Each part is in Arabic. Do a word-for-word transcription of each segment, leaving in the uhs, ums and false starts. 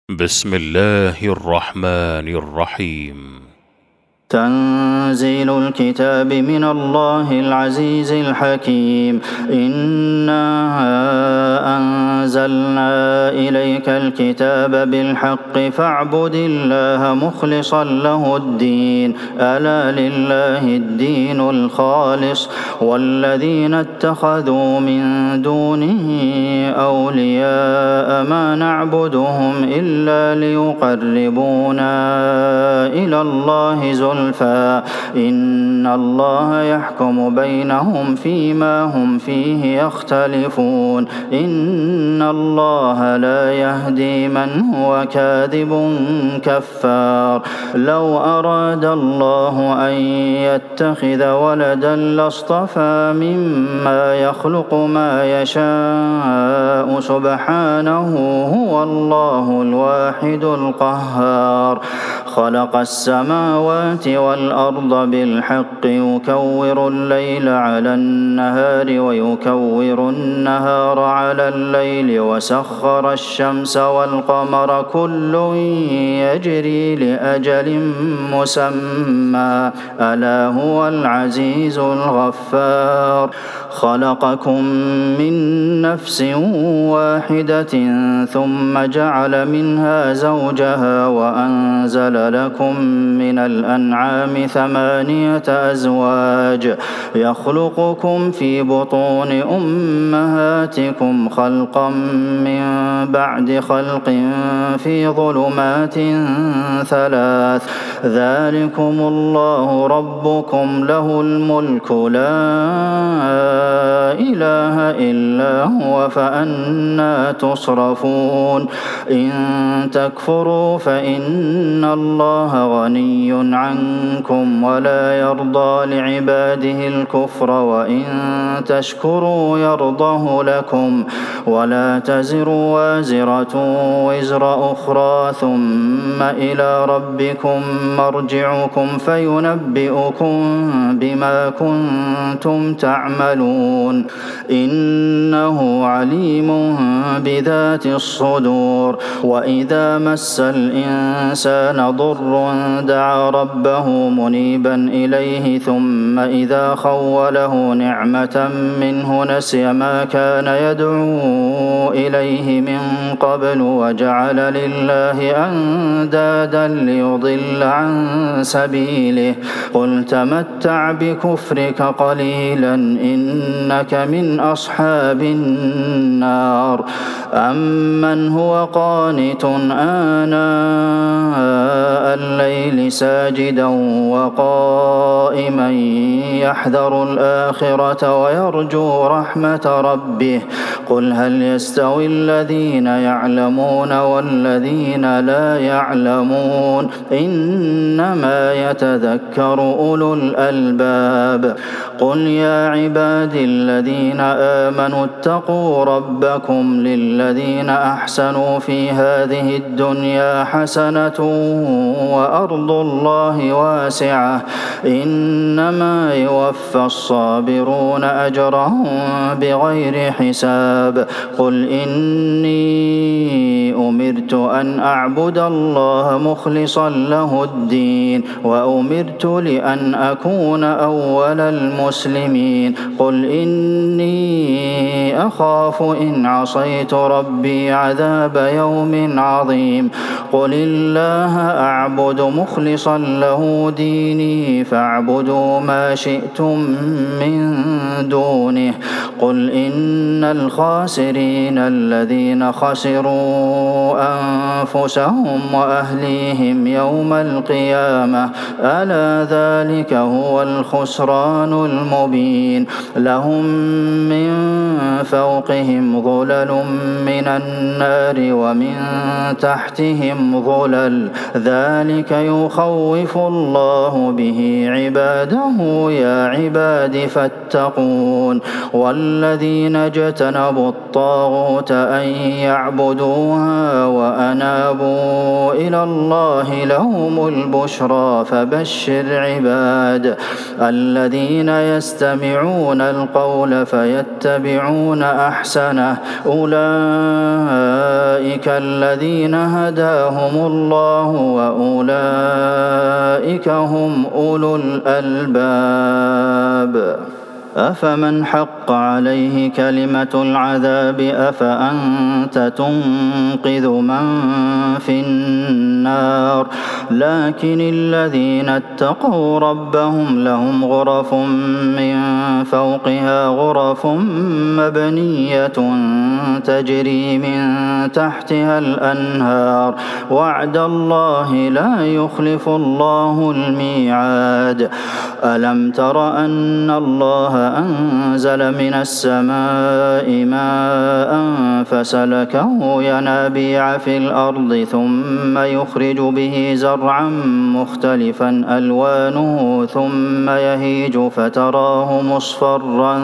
بسم الله الرحمن الرحيم. تنزيل الكتاب من الله العزيز الحكيم. إنا أنزلنا إليك الكتاب بالحق فاعبد الله مخلصا له الدين ألا لله الدين الخالص والذين اتخذوا من دونه أولياء ما نعبدهم إلا ليقربونا إلى الله زلفى إن الله يحكم بينهم فيما هم فيه يختلفون إن الله لا يهدي من هو كاذب كفار. لو أراد الله أن يتخذ ولدا لاصطفى مما يخلق ما يشاء سبحانه هو الله الواحد القهار. خلق السماوات والأرض بالحق يكور الليل على النهار ويكور النهار على الليل وسخر الشمس والقمر كل يجري لأجل مسمى ألا هو العزيز الغفار. خلقكم من نفس واحدة ثم جعل منها زوجها وأنزل لكم من الأنعام ثمانية أزواج يخلقكم في بطون أمهاتكم خلقا من بعد خلق في ظلمات ثلاث ذلكم الله ربكم له الملك لا إله إلا هو فأنى تصرفون. إن تكفروا فإن الله غني عنكم ولا يرضى لعباده الكفر وإن تشكروا يرضه لكم ولا تزر وازرة وزر أخرى ثم إلى ربكم مرجعكم فينبئكم بما كنتم تعملون إنه عليم بذات الصدور. وإذا مس الإنسان ضر دعا ربه منيبا إليه ثم إذا خوله نعمة منه نسي ما كان يدعو إليه من قبل وجعل لله أندادا ليضل عن سبيله قل تمتع بكفرك قليلا إنك من أصحاب النار. أمن هو قانت آناء الليل ساجدا وقائما يحذر الآخرة ويرجو رحمة ربه قل هل يستوي الذين يعلمون والذين لا يعلمون إنما يتذكر أولو الألباب. قل يا عبادي الذين آمنوا اتقوا ربكم للذين أحسنوا في هذه الدنيا حسنة وأرض الله واسعة إنما يوفى الصابرون أجرهم بغير حساب. قل إني أمرت أن أعبد الله مخلصا له الدين وأمرت لأن أكون أول المسلمين. قل إني أخاف إن عصيت ربي عذاب يوم عظيم. قل الله أعبد مخلصا له ديني فاعبدوا ما شئتم من دونه. قل إن الخاسرين الذين خسروا أنفسهم وأهليهم يوم القيامة ألا ذلك هو الخسران المبين. لهم من فوقهم ظلل من النار ومن تحتهم ظلل ذلك يخوف الله به عباده يا عباد فاتقون. والذين اجتنبوا الطاغوت أن يعبدوها وأنابوا وإلى الله لهم البشرى فبشر عباد الذين يستمعون القول فيتبعون أحسنه أولئك الذين هداهم الله وأولئك هم أولو الألباب أفمن حق عليه كلمة العذاب أفأنت تنقذ من في النار لكن الذين اتقوا ربهم لهم غرف من فوقها غرف مبنية تجري من تحتها الأنهار وعد الله لا يخلف الله الميعاد ألم تر أن الله أنزل من السماء ماء فسلكه ينابيع في الأرض ثم يخرج به زرعا مختلفا ألوانه ثم يهيج فتراه مصفرا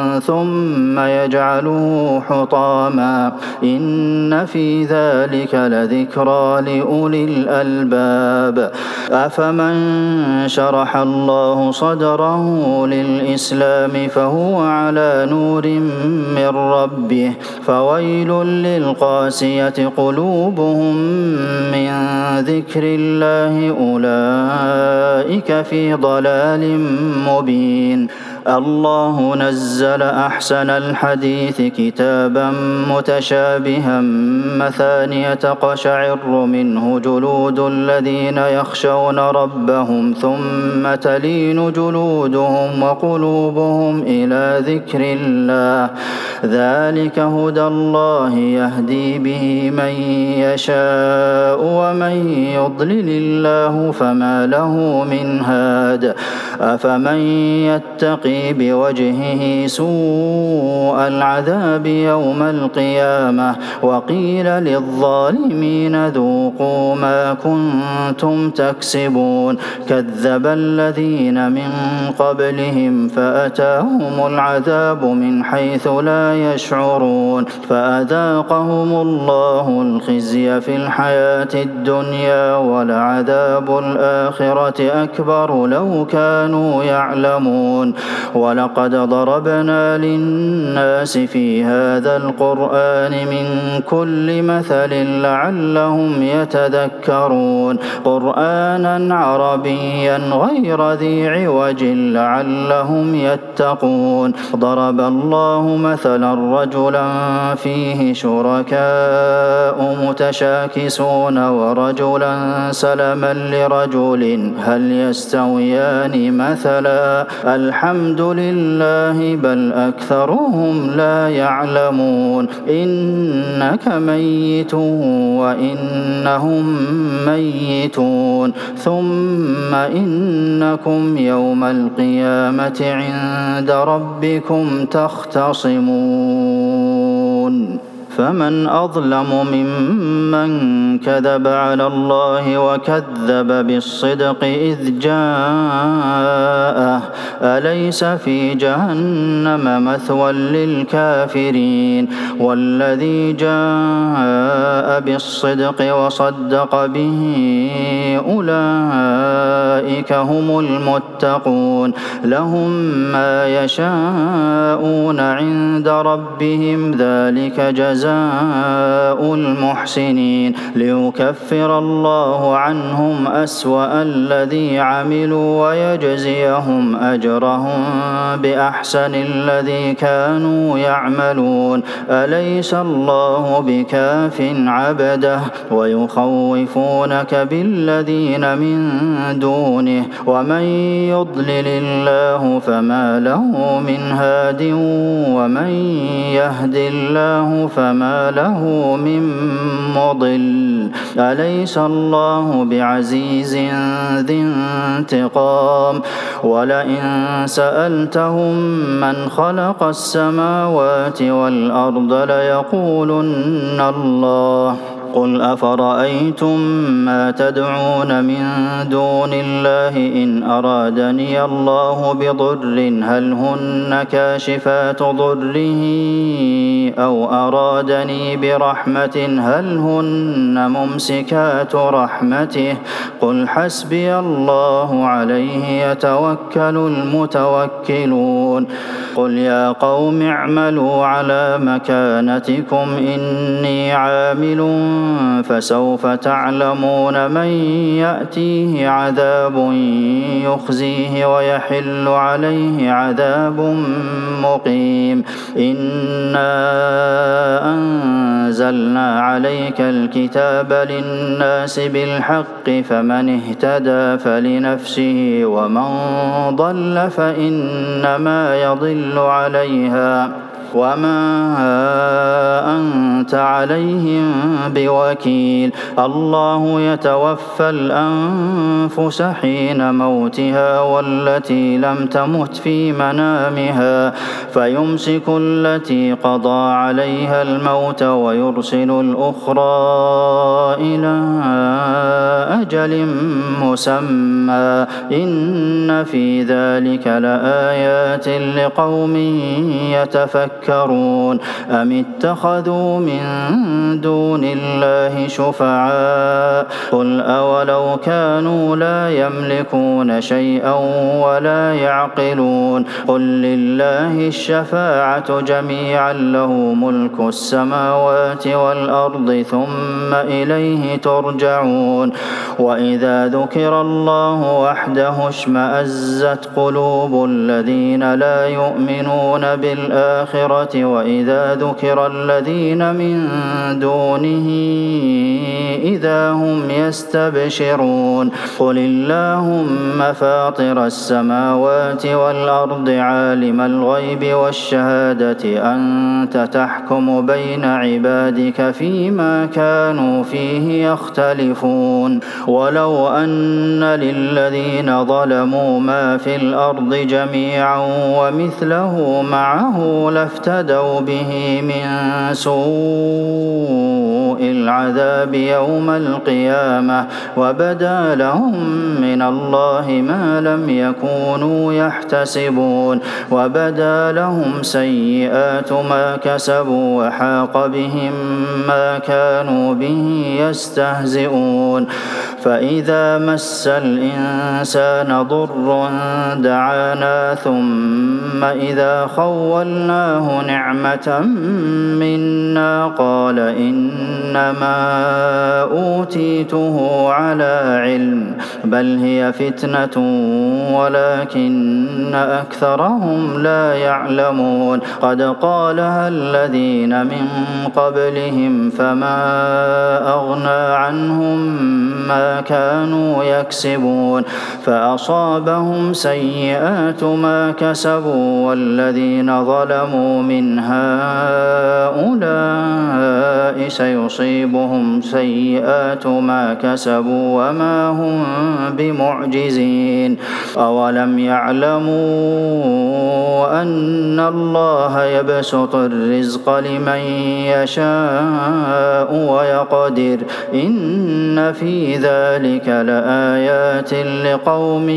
ثم يجعله حطاما إن في ذلك لذكرى لأولي الألباب أفمن شرح الله صدره للإسلام فهو على نور من ربه فويل للقاسية قلوبهم من ذكر الله أولئك في ضلال مبين الله نزل أحسن الحديث كتابا متشابها مثانية تقشعر منه جلود الذين يخشون ربهم ثم تلين جلودهم وقلوبهم إلى ذكر الله ذلك هدى الله يهدي به من يشاء ومن يضلل الله فما له من هاد أفمن يتقي بوجهه سوء العذاب يوم القيامة وقيل للظالمين ذوقوا ما كنتم تكسبون كذب الذين من قبلهم فأتاهم العذاب من حيث لا يشعرون فأذاقهم الله الخزي في الحياة الدنيا ولعذاب الآخرة أكبر لو كانوا يعلمون ولقد ضربنا للناس في هذا القرآن من كل مثل لعلهم يتذكرون قرآنا عربيا غير ذي عوج لعلهم يتقون ضرب الله مثلا رجلا فيه شركاء متشاكسون ورجلا سلما لرجل هل يستويان مثلا الحمد لله بل أكثرهم لا يعلمون إنك ميت وإنهم ميتون ثم إنكم يوم القيامة عند ربكم تختصمون فمن أظلم ممن كذب على الله وكذب بالصدق إذ جاءه أليس في جهنم مثوى للكافرين والذي جاء بالصدق وصدق به أولئك هم المتقون لهم ما يشاءون عند ربهم ذلك جزاء المحسنين ليكفر الله عنهم أسوأ الذي عملوا ويجزيهم أجرهم بأحسن الذي كانوا يعملون أليس الله بكاف عبده ويخوفونك بالذين من دونه ومن يضلل الله فما له من هاد ومن يهد الله فما له من مضل أليس الله بعزيز ذي انتقام ولئن سألتهم من خلق السماوات والأرض ليقولن الله قل أفرأيتم ما تدعون من دون الله إن أرادني الله بضر هل هن كاشفات ضره أو أرادني برحمة هل هن ممسكات رحمته قل حسبي الله عليه يتوكل المتوكلون قل يا قوم اعملوا على مكانتكم إني عامل فسوف تعلمون من يأتيه عذاب يخزيه ويحل عليه عذاب مقيم إنا أنزلنا عليك الكتاب للناس بالحق فمن اهتدى فلنفسه ومن ضل فإنما يضل عليها وما أنت عليهم بوكيل الله يتوفى الأنفس حين موتها والتي لم تمت في منامها فيمسك التي قضى عليها الموت ويرسل الأخرى إلى أجل مسمى إن في ذلك لآيات لقوم يتفكرون يتفكرون أم اتخذوا من دون الله شفعاء قل أولو كانوا لا يملكون شيئا ولا يعقلون قل لله الشفاعة جميعا له ملك السماوات والأرض ثم إليه ترجعون وإذا ذكر الله وحده اشمأزت قلوب الذين لا يؤمنون بالآخرة وإذا ذكر الذين من دونه إذا هم يستبشرون قل اللهم فاطر السماوات والأرض عالم الغيب والشهادة أنت تحكم بين عبادك فيما كانوا فيه يختلفون ولو أن للذين ظلموا ما في الأرض جميعا ومثله معه لافتدوا به من سوء العذاب يوم القيامة وبدا لهم من الله ما لم يكونوا يحتسبون وبدا لهم سيئات ما كسبوا وحاق بهم ما كانوا به يستهزئون فإذا مس الإنسان ضر دعانا ثم إذا خولناه نعمة منا قال إنما أوتيته على علم بل هي فتنة ولكن أكثرهم لا يعلمون قد قالها الذين من قبلهم فما أغنى عنهم ما كانوا يكسبون فأصابهم سيئات ما كسبوا والذين ظلموا من هؤلاء سيصيبهم سيئات ما كسبوا وما هم بمعجزين أولم يعلموا أن الله يبسط الرزق لمن يشاء ويقدر إن في ذلك لآيات لقوم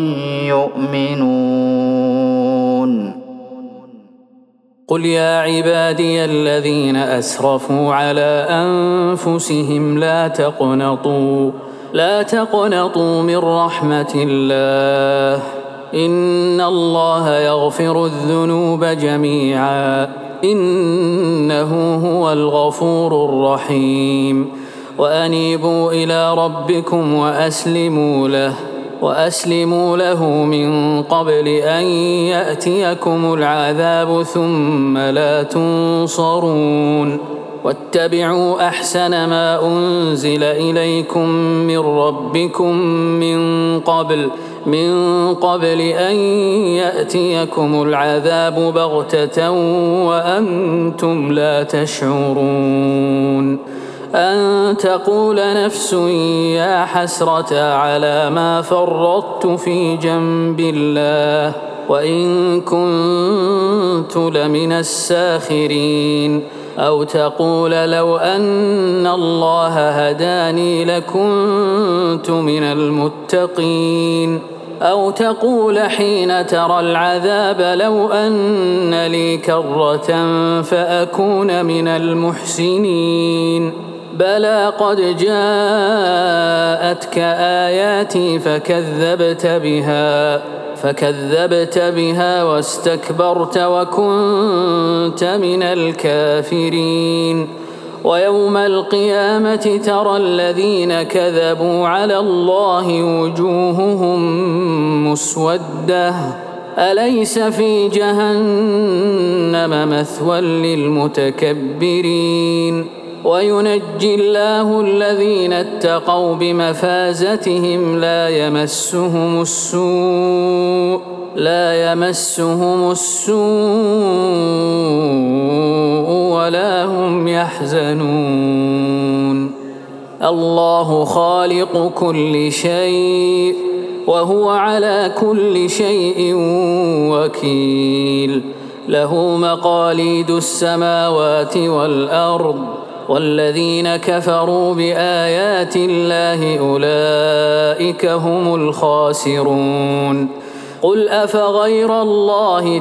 يؤمنون قل يا عبادي الذين أسرفوا على أنفسهم لا تقنطوا لا تقنطوا من رحمة الله إن الله يغفر الذنوب جميعا إنه هو الغفور الرحيم وأنيبوا إلى ربكم وأسلموا له وأسلموا له من قبل أن يأتيكم العذاب ثم لا تنصرون واتبعوا أحسن ما أنزل إليكم من ربكم من قبل من قبل أن يأتيكم العذاب بغتة وأنتم لا تشعرون أن تقول نفس يا حسرة على ما فرطت في جنب الله وإن كنت لمن الساخرين أو تقول لو أن الله هداني لكنت من المتقين أو تقول حين ترى العذاب لو أن لي كرة فأكون من المحسنين بلى قد جاءتك آياتي فكذبت بها فكذبت بها واستكبرت وكنت من الكافرين ويوم القيامة ترى الذين كذبوا على الله وجوههم مسودة أليس في جهنم مثوى للمتكبرين وينجي الله الذين اتقوا بمفازتهم لا يمسهم السوء لا يمسهم السوء ولا هم يحزنون الله خالق كل شيء وهو على كل شيء وكيل له مقاليد السماوات والأرض والذين كفروا بآيات الله أولئك هم الخاسرون قل أفغير الله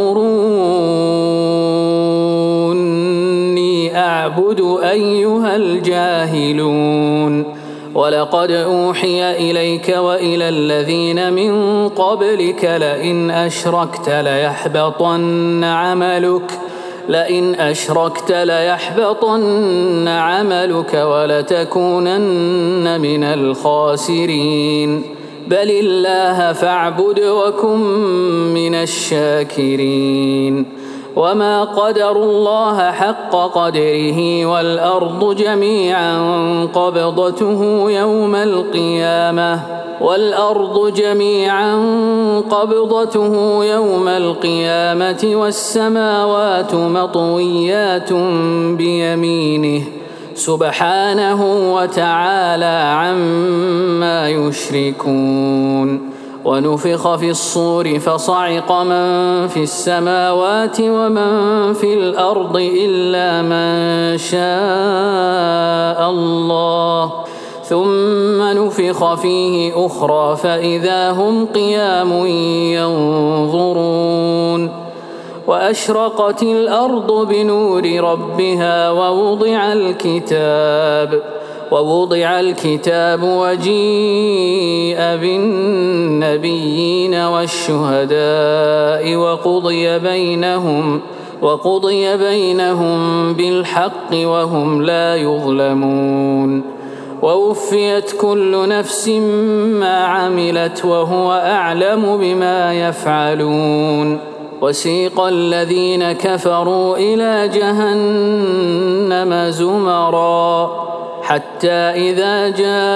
تأمروني أعبد أيها الجاهلون ولقد أوحي إليك وإلى الذين من قبلك لئن أشركت ليحبطن عملك لئن أشركت ليحبطن عملك ولتكونن من الخاسرين بل الله فاعبد وكن من الشاكرين وما قدروا الله حق قدره والأرض جميعا قبضته يوم القيامة والأرض جميعا قبضته يوم القيامة والسماوات مطويات بيمينه سبحانه وتعالى عما يشركون ونفخ في الصور فصعق من في السماوات ومن في الأرض إلا من شاء الله ثم نفخ فيه أخرى فإذا هم قيام ينظرون وأشرقت الأرض بنور ربها ووضع الكتاب ووضع الكتاب وجيء بالنبيين والشهداء وقضي بينهم وقضي بينهم بالحق وهم لا يظلمون ووفيت كل نفس ما عملت وهو أعلم بما يفعلون وسيق الذين كفروا إلى جهنم زمرا حتى إذا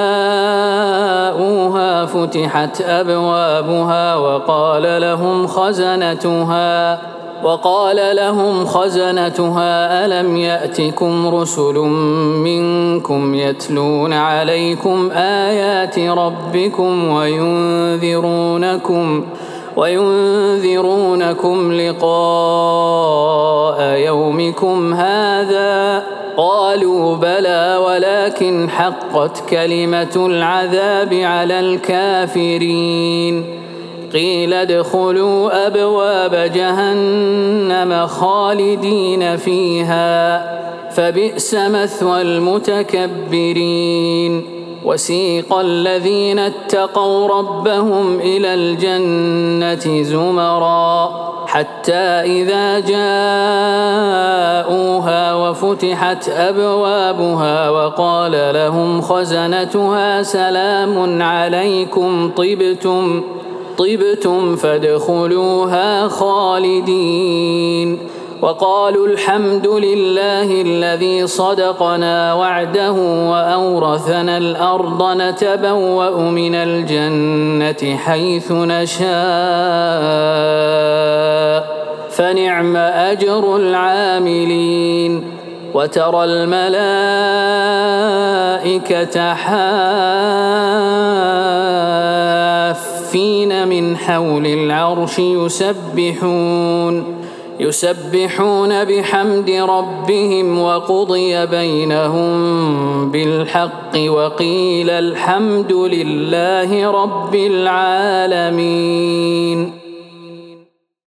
جاءوها فتحت أبوابها وقال لهم خزنتها وقال لهم خزنتها ألم يأتكم رسل منكم يتلون عليكم آيات ربكم وينذرونكم وينذرونكم لقاء يومكم هذا قالوا بلى ولكن حقت كلمة العذاب على الكافرين قيل ادخلوا أبواب جهنم خالدين فيها فبئس مثوى المتكبرين وسيق الذين اتقوا ربهم إلى الجنة زمرا حتى إذا جاءوها وفتحت أبوابها وقال لهم خزنتها سلام عليكم طبتم طبتم فادخلوها خالدين وقالوا الحمد لله الذي صدقنا وعده وأورثنا الأرض نتبوأ من الجنة حيث نشاء فنعم أجر العاملين وترى الملائكة حافين من حول العرش يسبحون يسبحون بحمد ربهم وقضي بينهم بالحق وقيل الحمد لله رب العالمين.